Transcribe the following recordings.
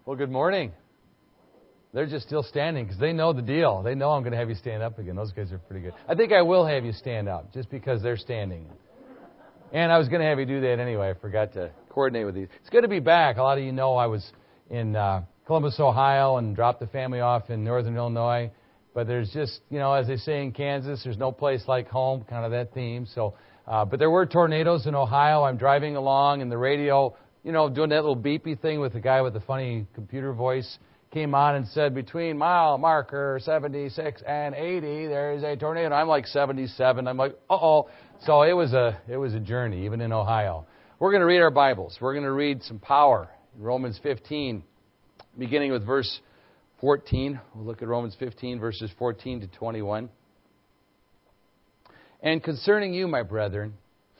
Well, good morning. They're just still standing because they know the deal. They know I'm going to have you stand up again. Those guys are pretty good. I think I will have you stand up just because they're standing. And I was going to have you do that anyway. I forgot to coordinate with you. It's good to be back. A lot of you know I was in Columbus, Ohio, and dropped the family off in northern Illinois. But there's just, as they say in Kansas, there's no place like home, kind of that theme. So, but there were tornadoes in Ohio. I'm driving along, and the radio, doing that little beepy thing with the guy with the funny computer voice, came on and said, between mile marker 76 and 80, there is a tornado. I'm like 77. I'm like, uh-oh. So it was a journey, even in Ohio. We're going to read our Bibles. We're going to read some power in Romans 15, beginning with verse 14. We'll look at Romans 15, verses 14 to 21. And concerning you, my brethren,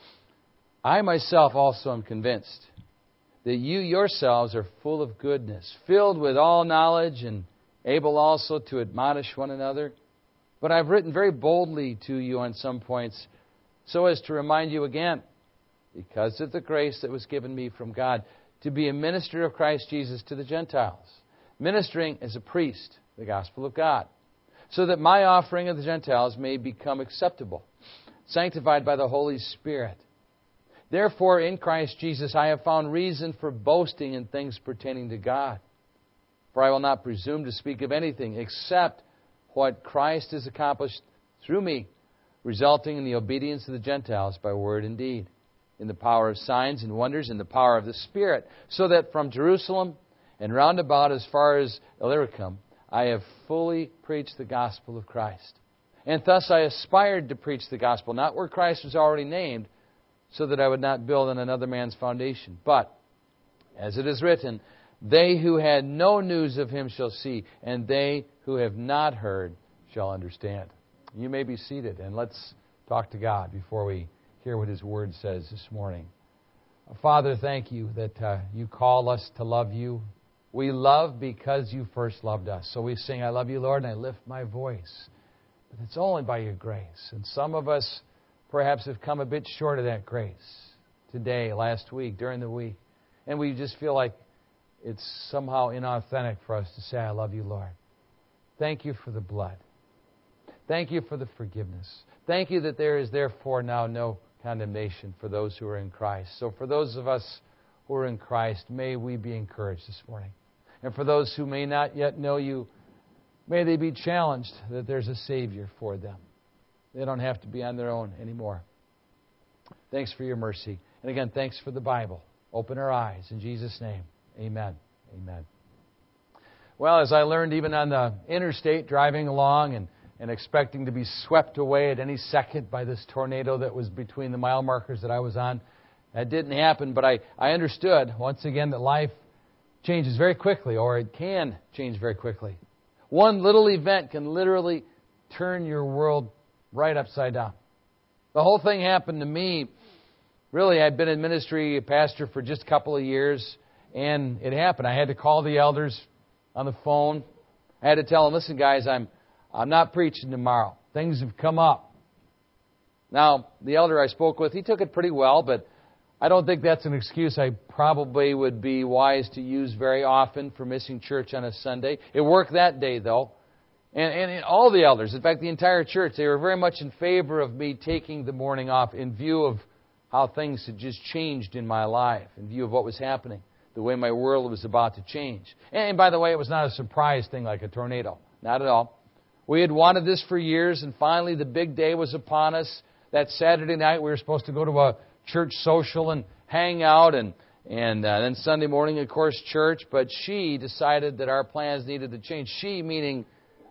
I myself also am convinced that you yourselves are full of goodness, filled with all knowledge, and able also to admonish one another. But I've written very boldly to you on some points, so as to remind you again, because of the grace that was given me from God, to be a minister of Christ Jesus to the Gentiles, ministering as a priest the gospel of God, so that my offering of the Gentiles may become acceptable, sanctified by the Holy Spirit. Therefore, in Christ Jesus, I have found reason for boasting in things pertaining to God. For I will not presume to speak of anything except what Christ has accomplished through me, resulting in the obedience of the Gentiles by word and deed, in the power of signs and wonders, in the power of the Spirit, so that from Jerusalem and round about as far as Illyricum, I have fully preached the gospel of Christ. And thus I aspired to preach the gospel, not where Christ was already named, so that I would not build on another man's foundation. But, as it is written, they who had no news of him shall see, and they who have not heard shall understand. You may be seated, and let's talk to God before we hear what His Word says this morning. Father, thank you that you call us to love you. We love because you first loved us. So we sing, I love you, Lord, and I lift my voice. But it's only by your grace. And some of us perhaps have come a bit short of that grace today, last week, during the week. And we just feel like it's somehow inauthentic for us to say, I love you, Lord. Thank you for the blood. Thank you for the forgiveness. Thank you that there is therefore now no condemnation for those who are in Christ. So for those of us who are in Christ, may we be encouraged this morning. And for those who may not yet know you, may they be challenged that there's a Savior for them. They don't have to be on their own anymore. Thanks for your mercy. And again, thanks for the Bible. Open our eyes. In Jesus' name, amen. Amen. Well, as I learned even on the interstate, driving along and expecting to be swept away at any second by this tornado that was between the mile markers that I was on, that didn't happen. But I understood, once again, that life changes very quickly, or it can change very quickly. One little event can literally turn your world right upside down. The whole thing happened to me. Really, I'd been in ministry, a pastor for just a couple of years, and it happened. I had to call the elders on the phone. I had to tell them, listen, guys, I'm not preaching tomorrow. Things have come up. Now, the elder I spoke with, he took it pretty well, but I don't think that's an excuse I probably would be wise to use very often for missing church on a Sunday. It worked that day, though. And all the elders, in fact, the entire church, they were very much in favor of me taking the morning off in view of how things had just changed in my life, in view of what was happening, the way my world was about to change. And by the way, it was not a surprise thing like a tornado. Not at all. We had wanted this for years, and finally the big day was upon us. That Saturday night, we were supposed to go to a church social and hang out, and then Sunday morning, of course, church. But she decided that our plans needed to change. She, meaning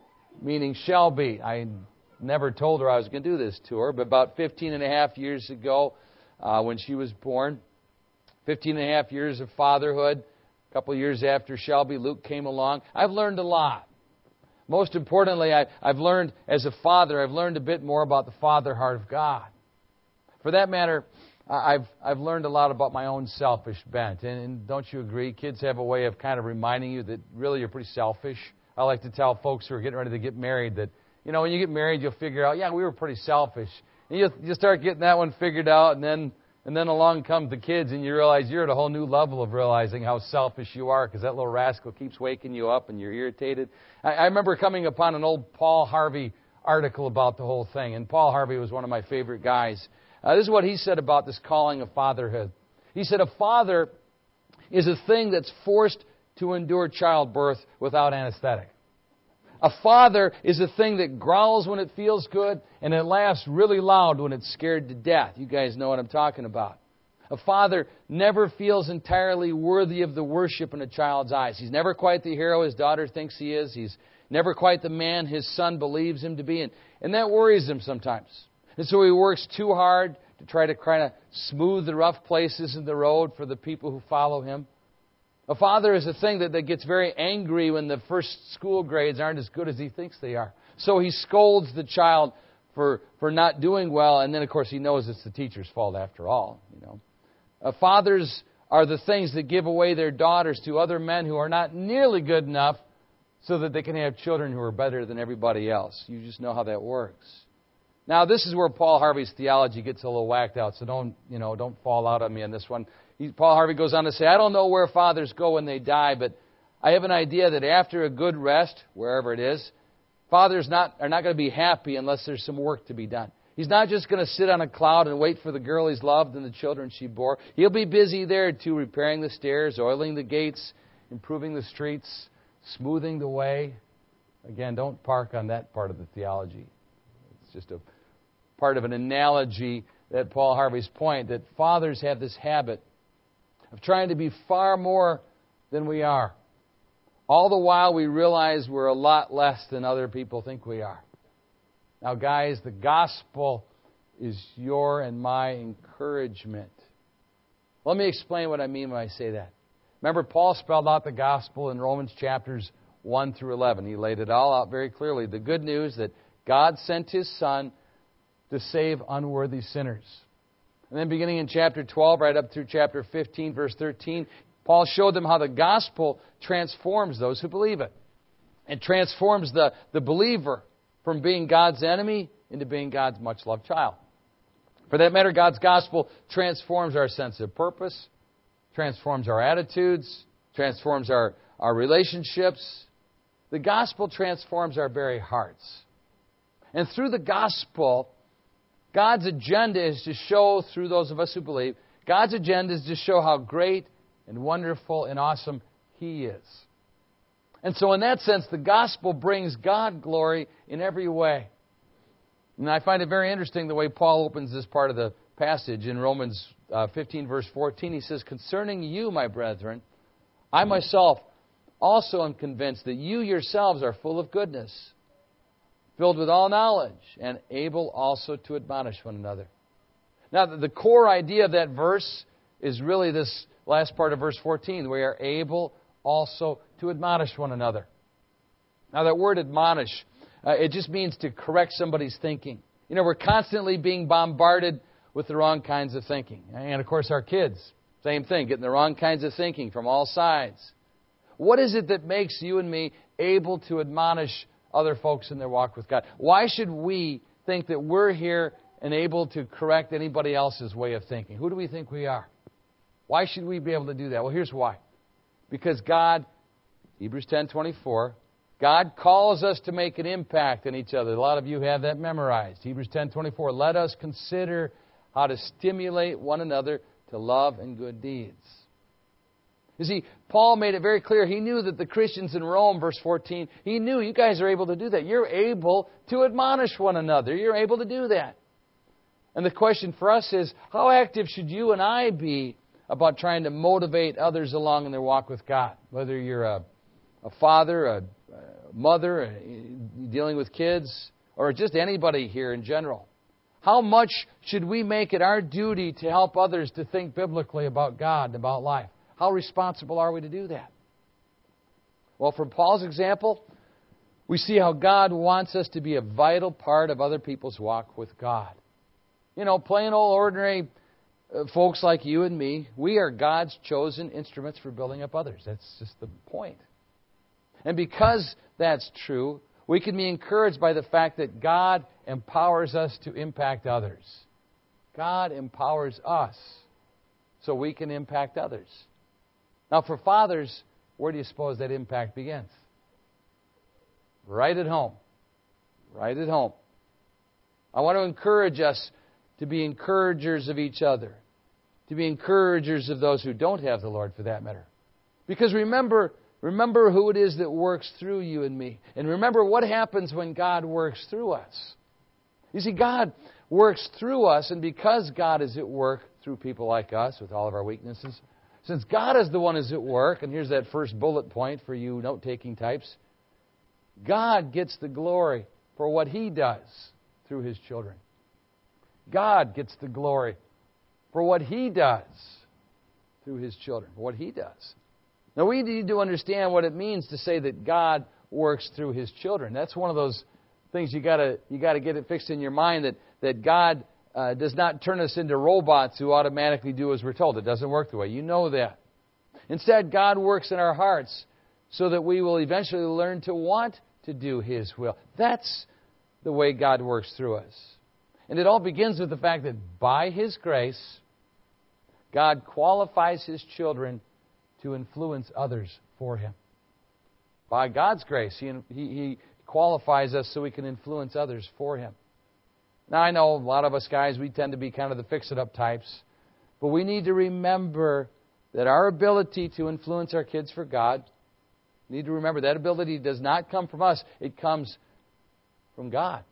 Shelby. I never told her I was going to do this to her, but about 15 and a half years ago, when she was born, 15 and a half years of fatherhood, a couple of years after Shelby, Luke came along. I've learned a lot. Most importantly, I've learned, as a father, I've learned a bit more about the father heart of God. For that matter, I've learned a lot about my own selfish bent. And don't you agree? Kids have a way of kind of reminding you that really you're pretty selfish. I like to tell folks who are getting ready to get married that, when you get married, you'll figure out, we were pretty selfish. And you'll start getting that one figured out, and then And then along come the kids, and you realize you're at a whole new level of realizing how selfish you are because that little rascal keeps waking you up and you're irritated. I remember coming upon an old Paul Harvey article about the whole thing. And Paul Harvey was one of my favorite guys. This is what he said about this calling of fatherhood. He said, a father is a thing that's forced to endure childbirth without anesthetic. A father is a thing that growls when it feels good and it laughs really loud when it's scared to death. You guys know what I'm talking about. A father never feels entirely worthy of the worship in a child's eyes. He's never quite the hero his daughter thinks he is. He's never quite the man his son believes him to be. And that worries him sometimes. And so he works too hard to try to kind of smooth the rough places in the road for the people who follow him. A father is a thing that gets very angry when the first school grades aren't as good as he thinks they are. So he scolds the child for not doing well, and then, of course, he knows it's the teacher's fault after all. Fathers are the things that give away their daughters to other men who are not nearly good enough so that they can have children who are better than everybody else. You just know how that works. Now, this is where Paul Harvey's theology gets a little whacked out, so don't fall out on me on this one. Paul Harvey goes on to say, I don't know where fathers go when they die, but I have an idea that after a good rest, wherever it is, fathers are not going to be happy unless there's some work to be done. He's not just going to sit on a cloud and wait for the girl he's loved and the children she bore. He'll be busy there, too, repairing the stairs, oiling the gates, improving the streets, smoothing the way. Again, don't park on that part of the theology. It's just a part of an analogy that Paul Harvey's point, that fathers have this habit of trying to be far more than we are. All the while we realize we're a lot less than other people think we are. Now, guys, the gospel is your and my encouragement. Let me explain what I mean when I say that. Remember, Paul spelled out the gospel in Romans chapters 1 through 11. He laid it all out very clearly. The good news that God sent His Son to save unworthy sinners. And then beginning in chapter 12, right up through chapter 15, verse 13, Paul showed them how the gospel transforms those who believe it. It transforms the believer from being God's enemy into being God's much-loved child. For that matter, God's gospel transforms our sense of purpose, transforms our attitudes, transforms our relationships. The gospel transforms our very hearts. And through the gospel, God's agenda is to show, through those of us who believe, God's agenda is to show how great and wonderful and awesome He is. And so in that sense, the gospel brings God glory in every way. And I find it very interesting the way Paul opens this part of the passage in Romans 15, verse 14. He says, concerning you, my brethren, I myself also am convinced that you yourselves are full of goodness, filled with all knowledge, and able also to admonish one another. Now, the core idea of that verse is really this last part of verse 14. We are able also to admonish one another. Now, that word admonish, it just means to correct somebody's thinking. We're constantly being bombarded with the wrong kinds of thinking. And, of course, our kids, same thing, getting the wrong kinds of thinking from all sides. What is it that makes you and me able to admonish other folks in their walk with God? Why should we think that we're here and able to correct anybody else's way of thinking? Who do we think we are? Why should we be able to do that? Well, here's why. Because God, Hebrews 10:24, God calls us to make an impact on each other. A lot of you have that memorized. Hebrews 10:24, let us consider how to stimulate one another to love and good deeds. You see, Paul made it very clear. He knew that the Christians in Rome, verse 14, he knew you guys are able to do that. You're able to admonish one another. You're able to do that. And the question for us is, how active should you and I be about trying to motivate others along in their walk with God? Whether you're a father, a mother, dealing with kids, or just anybody here in general. How much should we make it our duty to help others to think biblically about God and about life? How responsible are we to do that? Well, from Paul's example, we see how God wants us to be a vital part of other people's walk with God. Plain old ordinary folks like you and me, we are God's chosen instruments for building up others. That's just the point. And because that's true, we can be encouraged by the fact that God empowers us to impact others. God empowers us so we can impact others. Now, for fathers, where do you suppose that impact begins? Right at home. Right at home. I want to encourage us to be encouragers of each other, to be encouragers of those who don't have the Lord, for that matter. Because remember who it is that works through you and me. And remember what happens when God works through us. You see, God works through us, and because God is at work through people like us with all of our weaknesses, since God is the one who's at work, and here's that first bullet point for you note-taking types, God gets the glory for what He does through His children. God gets the glory for what He does through His children, for what He does. Now, we need to understand what it means to say that God works through His children. That's one of those things you got to get it fixed in your mind, that God does not turn us into robots who automatically do as we're told. It doesn't work the way. You know that. Instead, God works in our hearts so that we will eventually learn to want to do His will. That's the way God works through us. And it all begins with the fact that by His grace, God qualifies His children to influence others for Him. By God's grace, He qualifies us so we can influence others for Him. Now, I know a lot of us guys, we tend to be kind of the fix-it-up types. But we need to remember that our ability to influence our kids for God, we need to remember that ability does not come from us. It comes from God.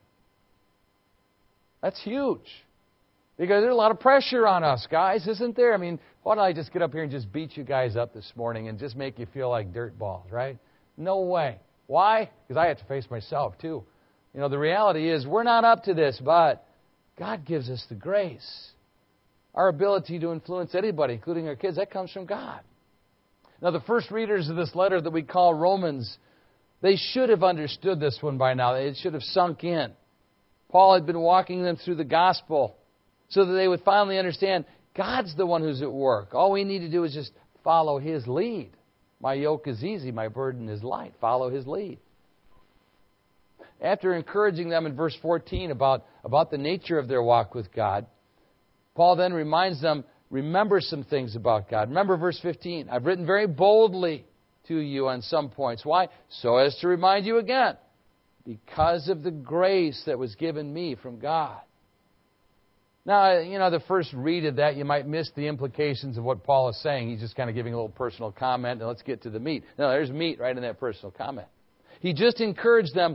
That's huge. Because there's a lot of pressure on us, guys, isn't there? I mean, why don't I just get up here and just beat you guys up this morning and just make you feel like dirt balls, right? No way. Why? Because I have to face myself, too. You know, the reality is we're not up to this, but God gives us the grace. Our ability to influence anybody, including our kids, that comes from God. Now, the first readers of this letter that we call Romans, they should have understood this one by now. It should have sunk in. Paul had been walking them through the gospel so that they would finally understand God's the one who's at work. All we need to do is just follow His lead. My yoke is easy, my burden is light. Follow His lead. After encouraging them in verse 14 about the nature of their walk with God, Paul then reminds them, remember some things about God. Remember verse 15. I've written very boldly to you on some points. Why? So as to remind you again, because of the grace that was given me from God. Now, you know, the first read of that, you might miss the implications of what Paul is saying. He's just kind of giving a little personal comment, and let's get to the meat. No, there's meat right in that personal comment. He just encouraged them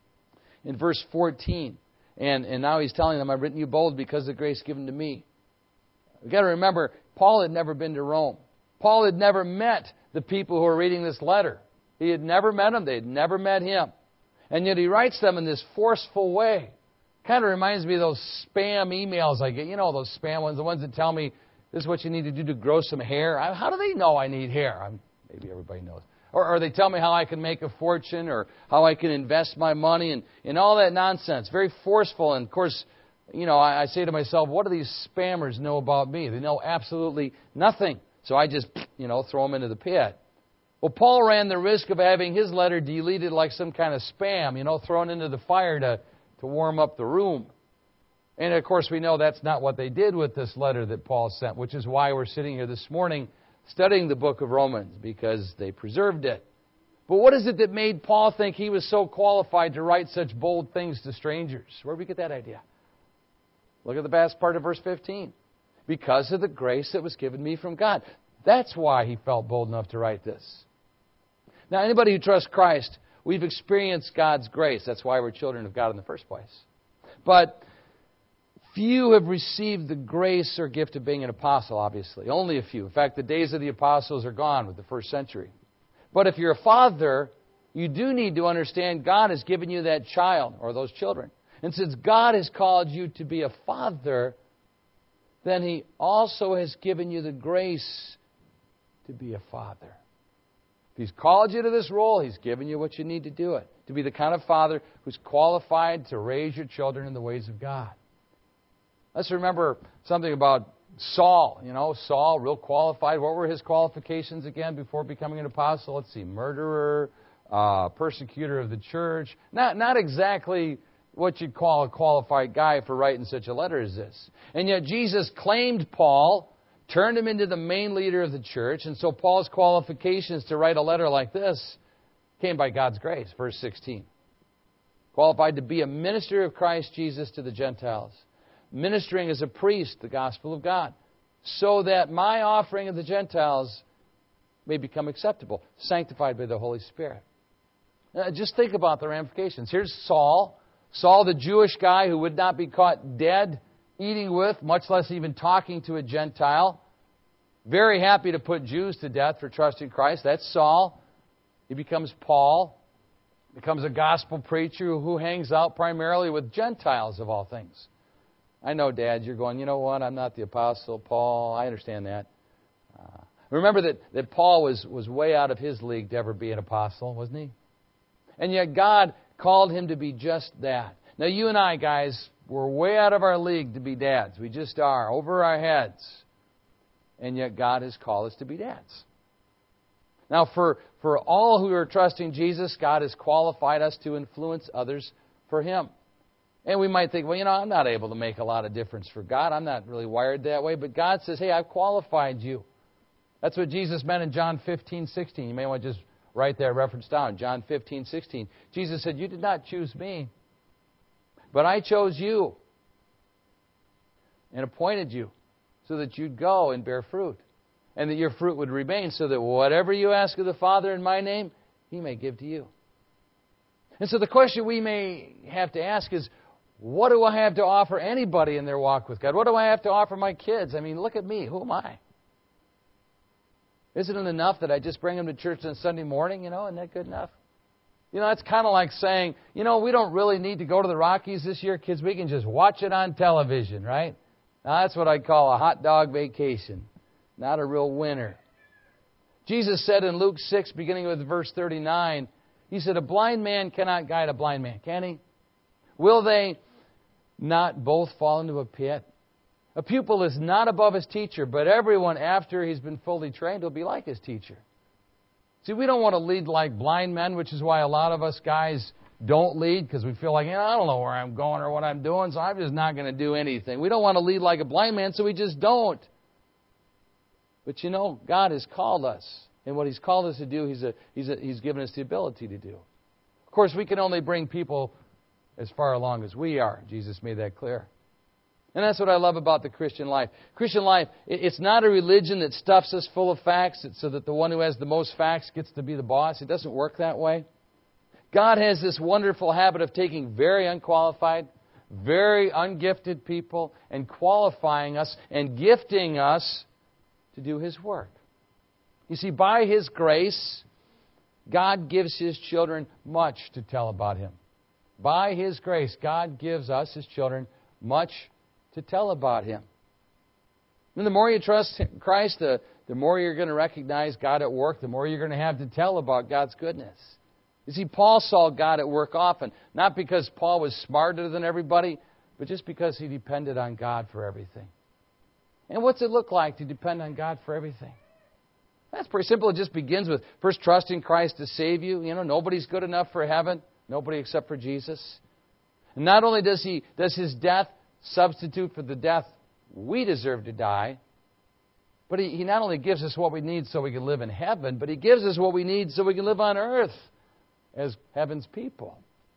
in verse 14. And now he's telling them, I've written you bold because of the grace given to me. We've got to remember, Paul had never been to Rome. Paul had never met the people who are reading this letter. He had never met them. They had never met him. And yet he writes them in this forceful way. Kind of reminds me of those spam emails I get. You know, those spam ones, the ones that tell me this is what you need to do to grow some hair. How do they know I need hair? Maybe everybody knows. Or they tell me how I can make a fortune or how I can invest my money and all that nonsense. Very forceful. And, of course, you know, I say to myself, what do these spammers know about me? They know absolutely nothing. So I just, you know, throw them into the pit. Well, Paul ran the risk of having his letter deleted like some kind of spam, you know, thrown into the fire to warm up the room. And, of course, we know that's not what they did with this letter that Paul sent, which is why we're sitting here this morning studying the book of Romans, because they preserved it. But what is it that made Paul think he was so qualified to write such bold things to strangers? Where did we get that idea? Look at the last part of verse 15. Because of the grace that was given me from God. That's why he felt bold enough to write this. Now, anybody who trusts Christ, we've experienced God's grace. That's why we're children of God in the first place. But few have received the grace or gift of being an apostle, obviously. Only a few. In fact, the days of the apostles are gone with the first century. But if you're a father, you do need to understand God has given you that child or those children. And since God has called you to be a father, then He also has given you the grace to be a father. If He's called you to this role, He's given you what you need to do it. To be the kind of father who's qualified to raise your children in the ways of God. Let's remember something about Saul. You know, Saul, real qualified. What were his qualifications again before becoming an apostle? Let's see, murderer, persecutor of the church. Not exactly what you'd call a qualified guy for writing such a letter as this. And yet Jesus claimed Paul, turned him into the main leader of the church, and so Paul's qualifications to write a letter like this came by God's grace. Verse 16. Qualified to be a minister of Christ Jesus to the Gentiles, ministering as a priest the gospel of God, so that my offering of the Gentiles may become acceptable, sanctified by the Holy Spirit. Now, just think about the ramifications. Here's Saul. Saul, the Jewish guy who would not be caught dead eating with, much less even talking to a Gentile. Very happy to put Jews to death for trusting Christ. That's Saul. He becomes Paul. Becomes a gospel preacher who hangs out primarily with Gentiles of all things. I know, Dad, you're going, you know what, I'm not the Apostle Paul. I understand that. Remember that Paul was way out of his league to ever be an apostle, wasn't he? And yet God called him to be just that. Now you and I, guys, we're way out of our league to be dads. We just are, over our heads. And yet God has called us to be dads. Now for all who are trusting Jesus, God has qualified us to influence others for Him. And we might think, well, you know, I'm not able to make a lot of difference for God. I'm not really wired that way. But God says, hey, I've qualified you. That's what Jesus meant in John 15:16. You may want to just write that reference down. John 15:16. Jesus said, you did not choose me, but I chose you and appointed you so that you'd go and bear fruit, and that your fruit would remain, so that whatever you ask of the Father in my name, He may give to you. And so the question we may have to ask is, what do I have to offer anybody in their walk with God? What do I have to offer my kids? I mean, look at me. Who am I? Isn't it enough that I just bring them to church on Sunday morning? You know, isn't that good enough? You know, it's kind of like saying, you know, we don't really need to go to the Rockies this year, kids. We can just watch it on television, right? Now, that's what I call a hot dog vacation, not a real winter. Jesus said in Luke 6, beginning with verse 39, He said, a blind man cannot guide a blind man, can he? Will they not both fall into a pit? A pupil is not above his teacher, but everyone after he's been fully trained will be like his teacher. See, we don't want to lead like blind men, which is why a lot of us guys don't lead, because we feel like, you know, I don't know where I'm going or what I'm doing, so I'm just not going to do anything. We don't want to lead like a blind man, so we just don't. But you know, God has called us, and what He's called us to do, He's given us the ability to do. Of course, we can only bring people as far along as we are. Jesus made that clear. And that's what I love about the Christian life. Christian life, it's not a religion that stuffs us full of facts so that the one who has the most facts gets to be the boss. It doesn't work that way. God has this wonderful habit of taking very unqualified, very ungifted people and qualifying us and gifting us to do His work. You see, by His grace, God gives His children much to tell about Him. By His grace, God gives us, His children, much to tell about Him. And the more you trust Christ, the more you're going to recognize God at work, the more you're going to have to tell about God's goodness. You see, Paul saw God at work often, not because Paul was smarter than everybody, but just because he depended on God for everything. And what's it look like to depend on God for everything? That's pretty simple. It just begins with first trusting Christ to save you. You know, nobody's good enough for heaven. Nobody except for Jesus. And not only does His death substitute for the death we deserve to die, but He not only gives us what we need so we can live in heaven, but He gives us what we need so we can live on earth as heaven's people.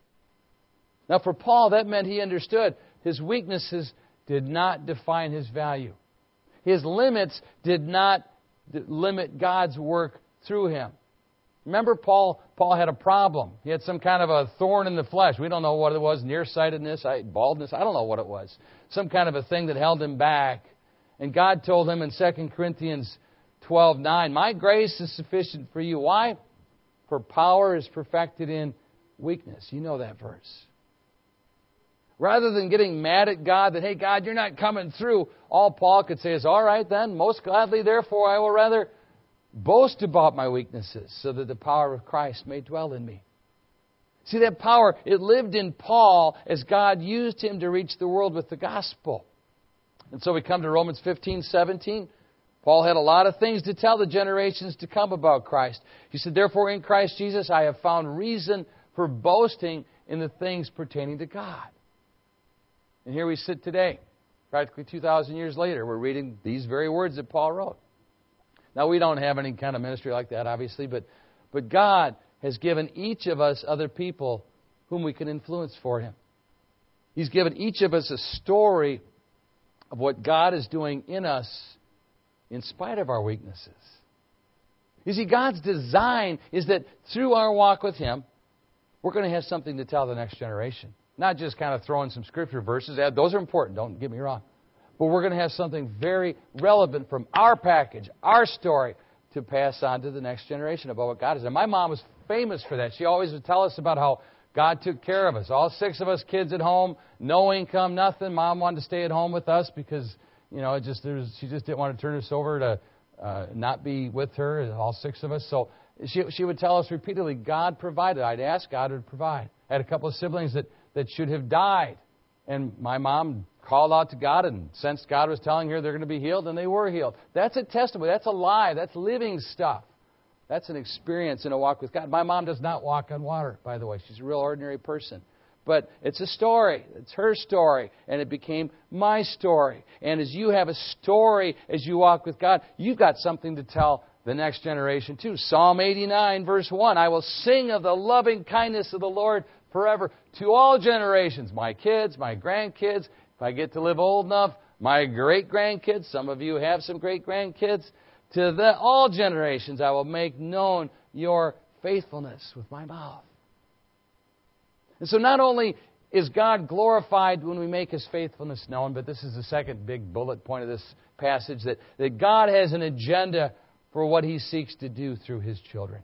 Now for Paul, that meant he understood his weaknesses did not define his value. His limits did not limit God's work through him. Remember, Paul had a problem. He had some kind of a thorn in the flesh. We don't know what it was, nearsightedness, baldness. I don't know what it was. Some kind of a thing that held him back. And God told him in 2 Corinthians 12:9, my grace is sufficient for you. Why? For power is perfected in weakness. You know that verse. Rather than getting mad at God that, hey, God, you're not coming through, all Paul could say is, all right then, most gladly, therefore, I will rather boast about my weaknesses so that the power of Christ may dwell in me. See, that power, it lived in Paul as God used him to reach the world with the gospel. And so we come to Romans 15:17. Paul had a lot of things to tell the generations to come about Christ. He said, therefore in Christ Jesus I have found reason for boasting in the things pertaining to God. And here we sit today, practically 2,000 years later. We're reading these very words that Paul wrote. Now, we don't have any kind of ministry like that, obviously, but God has given each of us other people whom we can influence for Him. He's given each of us a story of what God is doing in us in spite of our weaknesses. You see, God's design is that through our walk with Him, we're going to have something to tell the next generation. Not just kind of throwing some scripture verses. Those are important, don't get me wrong. But we're going to have something very relevant from our package, our story, to pass on to the next generation about what God is. And my mom was famous for that. She always would tell us about how God took care of us. All 6 of us kids at home, no income, nothing. Mom wanted to stay at home with us because, she just didn't want to turn us over to not be with her, all 6 of us. So she would tell us repeatedly, God provided. I'd ask, God would provide. I had a couple of siblings that should have died. And my mom called out to God and sensed God was telling her they're going to be healed, and they were healed. That's a testimony. That's alive. That's living stuff. That's an experience in a walk with God. My mom does not walk on water, by the way. She's a real ordinary person. But it's a story. It's her story. And it became my story. And as you have a story as you walk with God, you've got something to tell the next generation too. Psalm 89, verse 1, I will sing of the loving kindness of the Lord forever to all generations. My kids, my grandkids, if I get to live old enough, my great-grandkids. Some of you have some great-grandkids. To all generations I will make known your faithfulness with my mouth. And so not only is God glorified when we make His faithfulness known, but this is the second big bullet point of this passage, that God has an agenda for what He seeks to do through His children.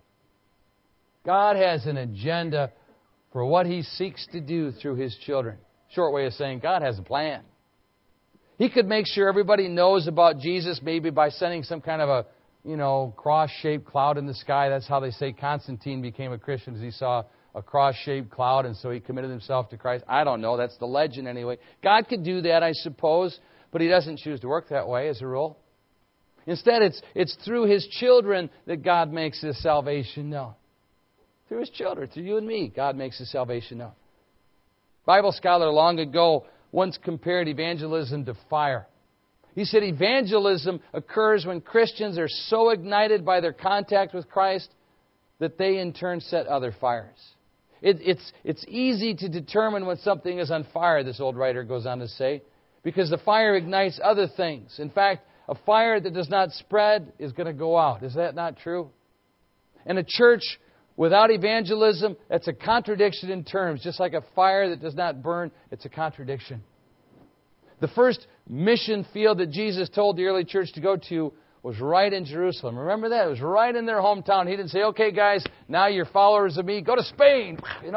God has an agenda for what He seeks to do through His children. Short way of saying God has a plan. He could make sure everybody knows about Jesus maybe by sending some kind of a, cross-shaped cloud in the sky. That's how they say Constantine became a Christian, as he saw a cross-shaped cloud, and so he committed himself to Christ. I don't know. That's the legend anyway. God could do that, I suppose, but He doesn't choose to work that way as a rule. Instead, it's through His children that God makes His salvation known. Through His children, through you and me, God makes His salvation known. Bible scholar long ago once compared evangelism to fire. He said evangelism occurs when Christians are so ignited by their contact with Christ that they in turn set other fires. It's easy to determine when something is on fire, this old writer goes on to say, because the fire ignites other things. In fact, a fire that does not spread is going to go out. Is that not true? And a church without evangelism, that's a contradiction in terms. Just like a fire that does not burn, it's a contradiction. The first mission field that Jesus told the early church to go to was right in Jerusalem. Remember that? It was right in their hometown. He didn't say, okay, guys, now you're followers of me. Go to Spain.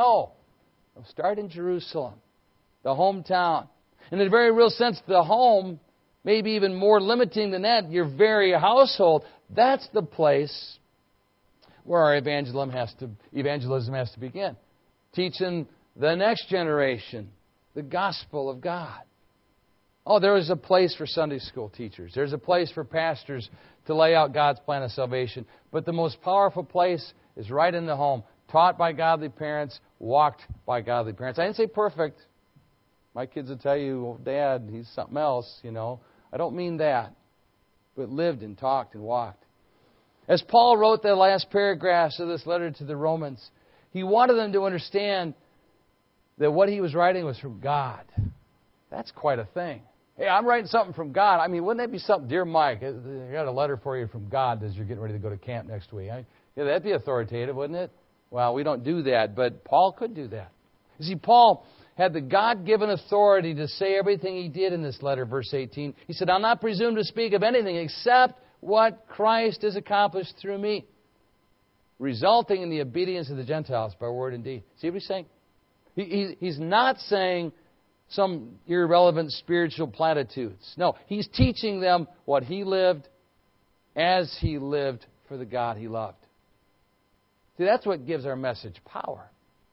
Start in Jerusalem, the hometown. In a very real sense, the home, maybe even more limiting than that, your very household, that's the place where our evangelism has to begin. Teaching the next generation the gospel of God. Oh, there is a place for Sunday school teachers. There's a place for pastors to lay out God's plan of salvation. But the most powerful place is right in the home. Taught by godly parents, walked by godly parents. I didn't say perfect. My kids will tell you, well, Dad, he's something else, I don't mean that. But lived and talked and walked. As Paul wrote the last paragraphs of this letter to the Romans, he wanted them to understand that what he was writing was from God. That's quite a thing. Hey, I'm writing something from God. Wouldn't that be something? Dear Mike, I got a letter for you from God as you're getting ready to go to camp next week. That'd be authoritative, wouldn't it? Well, we don't do that, but Paul could do that. You see, Paul had the God-given authority to say everything he did in this letter, verse 18. He said, I'll not presume to speak of anything except what Christ has accomplished through me, resulting in the obedience of the Gentiles by word and deed. See what he's saying? He's not saying some irrelevant spiritual platitudes. No, he's teaching them what he lived as he lived for the God he loved. See, that's what gives our message power.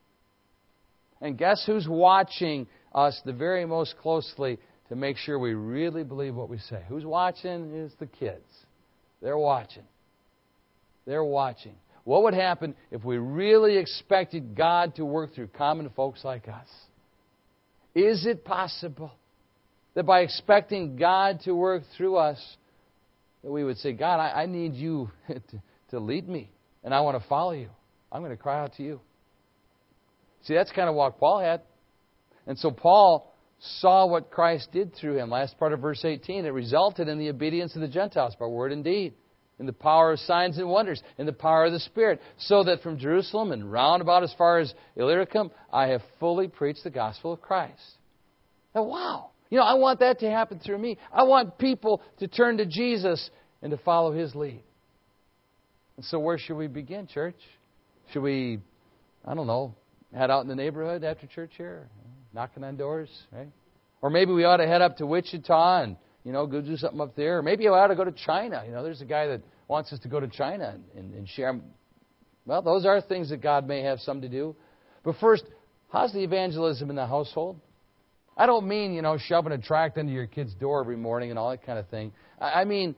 And guess who's watching us the very most closely to make sure we really believe what we say? Who's watching is the kids. They're watching. They're watching. What would happen if we really expected God to work through common folks like us? Is it possible that by expecting God to work through us, that we would say, God, I need you to lead me, and I want to follow you. I'm going to cry out to you. See, that's kind of what Paul had. And so Paul saw what Christ did through him. Last part of verse 18, it resulted in the obedience of the Gentiles by word and deed, in the power of signs and wonders, in the power of the Spirit, so that from Jerusalem and round about as far as Illyricum, I have fully preached the gospel of Christ. Now, wow. I want that to happen through me. I want people to turn to Jesus and to follow His lead. And so where should we begin, church? Should we, head out in the neighborhood after church here? Knocking on doors, right? Or maybe we ought to head up to Wichita and, go do something up there. Or maybe we ought to go to China. There's a guy that wants us to go to China and share. Well, those are things that God may have some to do. But first, how's the evangelism in the household? I don't mean, shoving a tract into your kid's door every morning and all that kind of thing. I mean,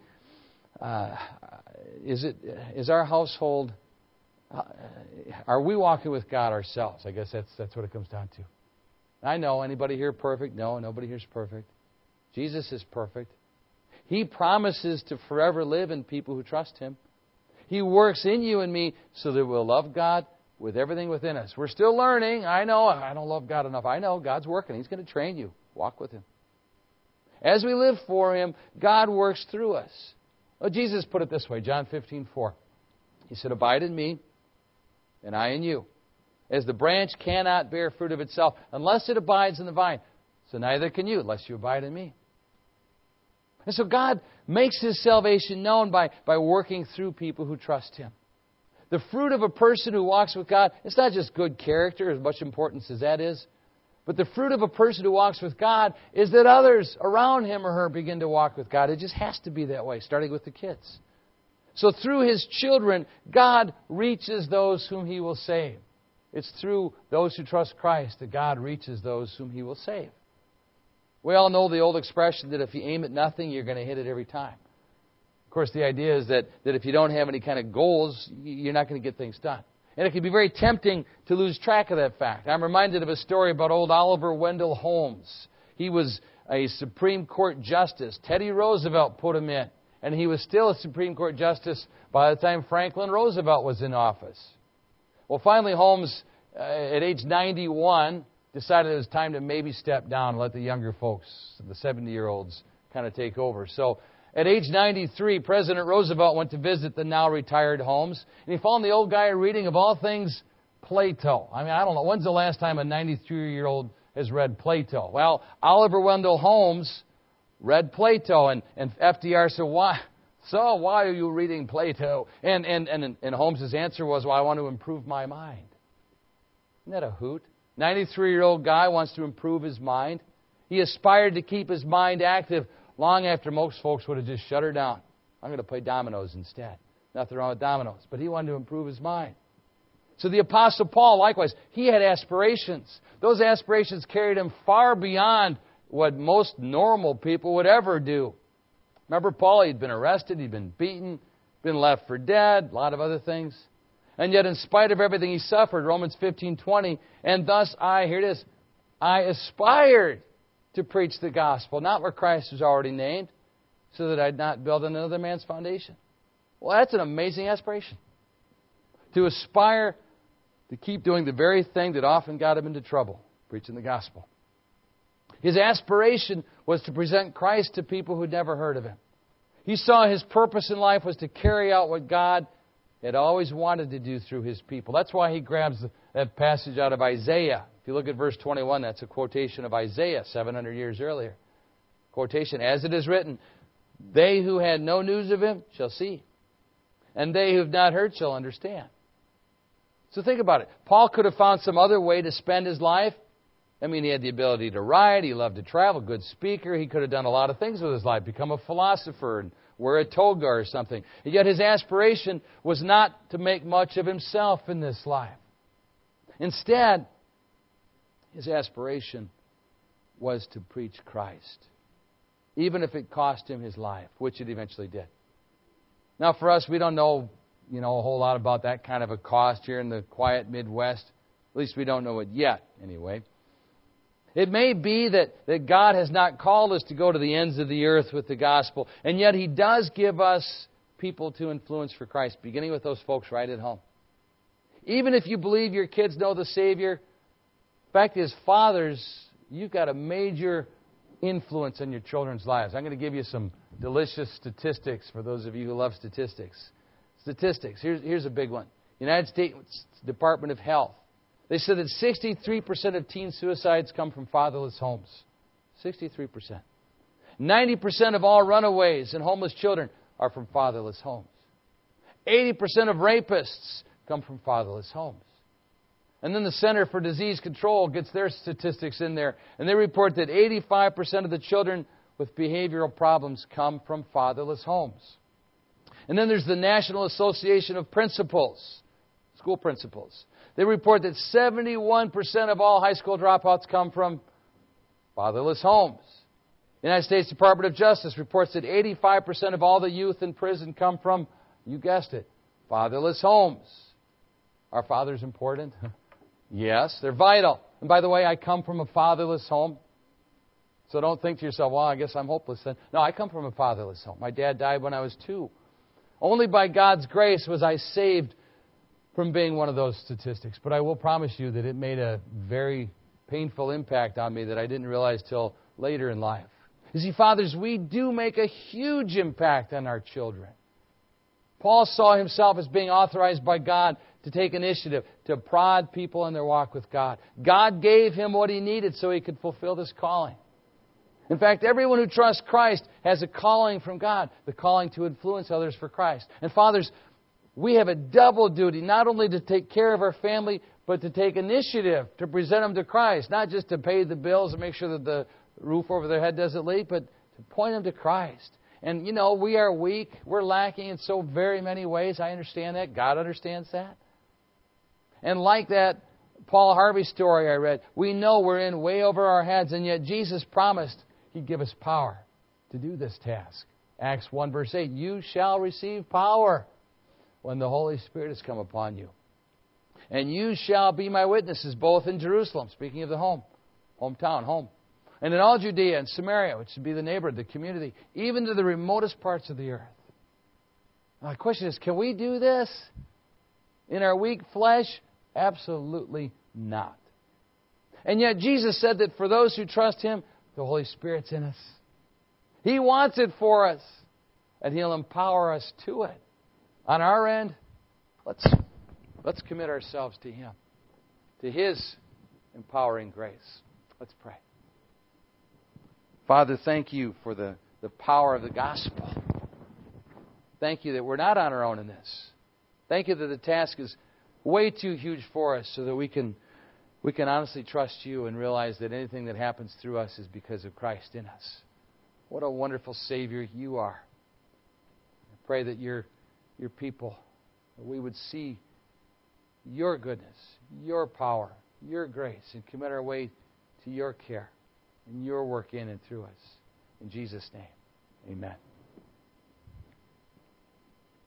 is our household, are we walking with God ourselves? I guess that's what it comes down to. I know, anybody here perfect? No, nobody here is perfect. Jesus is perfect. He promises to forever live in people who trust Him. He works in you and me so that we'll love God with everything within us. We're still learning. I know I don't love God enough. I know God's working. He's going to train you. Walk with Him. As we live for Him, God works through us. Well, Jesus put it this way, John 15:4. He said, abide in me, and I in you. As the branch cannot bear fruit of itself unless it abides in the vine, so neither can you unless you abide in me. And so God makes His salvation known by working through people who trust Him. The fruit of a person who walks with God, it's not just good character, as much importance as that is. But the fruit of a person who walks with God is that others around him or her begin to walk with God. It just has to be that way, starting with the kids. So through His children, God reaches those whom He will save. It's through those who trust Christ that God reaches those whom He will save. We all know the old expression that if you aim at nothing, you're going to hit it every time. Of course, the idea is that if you don't have any kind of goals, you're not going to get things done. And it can be very tempting to lose track of that fact. I'm reminded of a story about old Oliver Wendell Holmes. He was a Supreme Court justice. Teddy Roosevelt put him in. And he was still a Supreme Court justice by the time Franklin Roosevelt was in office. Well, finally, Holmes, at age 91, decided it was time to maybe step down and let the younger folks, the 70-year-olds, kind of take over. So at age 93, President Roosevelt went to visit the now retired Holmes, and he found the old guy reading, of all things, Plato. I don't know, when's the last time a 93-year-old has read Plato? Well, Oliver Wendell Holmes read Plato, and FDR said, why are you reading Plato? And Holmes' answer was, well, I want to improve my mind. Isn't that a hoot? 93-year-old guy wants to improve his mind. He aspired to keep his mind active long after most folks would have just shut her down. I'm going to play dominoes instead. Nothing wrong with dominoes. But he wanted to improve his mind. So the Apostle Paul, likewise, he had aspirations. Those aspirations carried him far beyond what most normal people would ever do. Remember Paul? He'd been arrested, he'd been beaten, been left for dead, a lot of other things. And yet in spite of everything he suffered, Romans 15:20, and thus here it is, I aspired to preach the gospel, not where Christ was already named, so that I'd not build on another man's foundation. Well, that's an amazing aspiration. To aspire to keep doing the very thing that often got him into trouble, preaching the gospel. His aspiration was to present Christ to people who'd never heard of Him. He saw his purpose in life was to carry out what God had always wanted to do through His people. That's why he grabs that passage out of Isaiah. If you look at verse 21, that's a quotation of Isaiah 700 years earlier. Quotation, as it is written, they who had no news of Him shall see, and they who have not heard shall understand. So think about it. Paul could have found some other way to spend his life. He had the ability to write, he loved to travel, good speaker. He could have done a lot of things with his life, become a philosopher and wear a toga or something. And yet his aspiration was not to make much of himself in this life. Instead, his aspiration was to preach Christ, even if it cost him his life, which it eventually did. Now for us, we don't know a whole lot about that kind of a cost here in the quiet Midwest. At least we don't know it yet, anyway. It may be that God has not called us to go to the ends of the earth with the gospel, and yet He does give us people to influence for Christ, beginning with those folks right at home. Even if you believe your kids know the Savior, the fact is, fathers, you've got a major influence on your children's lives. I'm going to give you some delicious statistics for those of you who love statistics. Statistics. Here's a big one. United States Department of Health. They said that 63% of teen suicides come from fatherless homes. 63%. 90% of all runaways and homeless children are from fatherless homes. 80% of rapists come from fatherless homes. And then the Center for Disease Control gets their statistics in there, and they report that 85% of the children with behavioral problems come from fatherless homes. And then there's the National Association of Principals, school principals. They report that 71% of all high school dropouts come from fatherless homes. The United States Department of Justice reports that 85% of all the youth in prison come from, you guessed it, fatherless homes. Are fathers important? Yes, they're vital. And by the way, I come from a fatherless home. So don't think to yourself, well, I guess I'm hopeless then. No, I come from a fatherless home. My dad died when I was 2. Only by God's grace was I saved from being one of those statistics. But I will promise you that it made a very painful impact on me that I didn't realize till later in life. You see, fathers, we do make a huge impact on our children. Paul saw himself as being authorized by God to take initiative, to prod people in their walk with God. God gave him what he needed so he could fulfill this calling. In fact, everyone who trusts Christ has a calling from God, the calling to influence others for Christ. And fathers, we have a double duty, not only to take care of our family, but to take initiative, to present them to Christ. Not just to pay the bills and make sure that the roof over their head doesn't leak, but to point them to Christ. And, we are weak. We're lacking in so very many ways. I understand that. God understands that. And like that Paul Harvey story I read, we know we're in way over our heads, and yet Jesus promised He'd give us power to do this task. Acts 1 verse 8, you shall receive power when the Holy Spirit has come upon you. And you shall be my witnesses, both in Jerusalem, speaking of the hometown, home, and in all Judea and Samaria, which would be the neighborhood, the community, even to the remotest parts of the earth. Now, the question is, can we do this in our weak flesh? Absolutely not. And yet Jesus said that for those who trust Him, the Holy Spirit's in us. He wants it for us, and He'll empower us to it. On our end, let's commit ourselves to Him, to His empowering grace. Let's pray. Father, thank You for the power of the gospel. Thank You that we're not on our own in this. Thank You that the task is way too huge for us so that we can honestly trust You and realize that anything that happens through us is because of Christ in us. What a wonderful Savior You are. I pray that Your people, that we would see Your goodness, Your power, Your grace, and commit our way to Your care and Your work in and through us. In Jesus' name, amen.